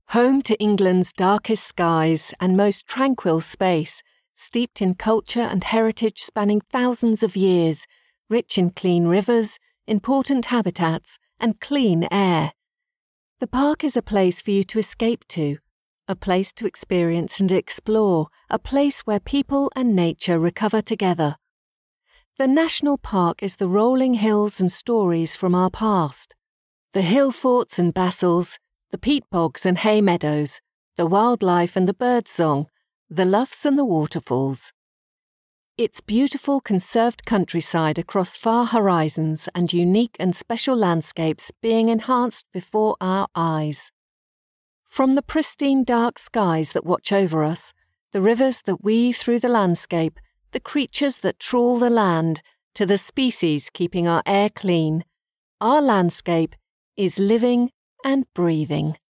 Home to England's darkest skies and most tranquil space, steeped in culture and heritage spanning thousands of years, rich in clean rivers, important habitats, and clean air. The park is a place for you to escape to, a place to experience and explore, a place where people and nature recover together. The National Park is the rolling hills and stories from our past. The hill forts and bastles, the peat bogs and hay meadows, the wildlife and the birdsong, the loughs and the waterfalls. Its beautiful conserved countryside across far horizons and unique and special landscapes being enhanced before our eyes. From the pristine dark skies that watch over us, the rivers that weave through the landscape, the creatures that trawl the land, to the species keeping our air clean, our landscape is living and breathing.